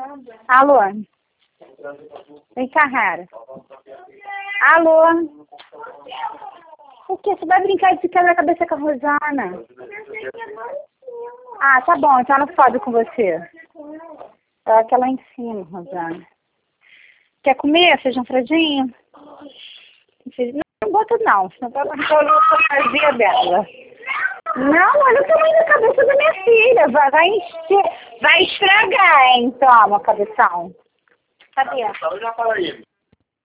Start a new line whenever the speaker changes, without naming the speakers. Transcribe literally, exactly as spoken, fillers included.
Alô? Vem cá, Rara. Alô? O que? Você vai brincar de quebra-cabeça com a Rosana? Ah, tá bom, então ela sobe com você. Ela quer lá em cima, Rosana. Quer comer feijão fradinho? Não, não bota não, senão vai arrancar a fantasia dela. Não, olha o tamanho da cabeça da minha filha. Vai, vai encher, vai estragar, hein? Toma, cabeção. Cadê?
Eu já falei.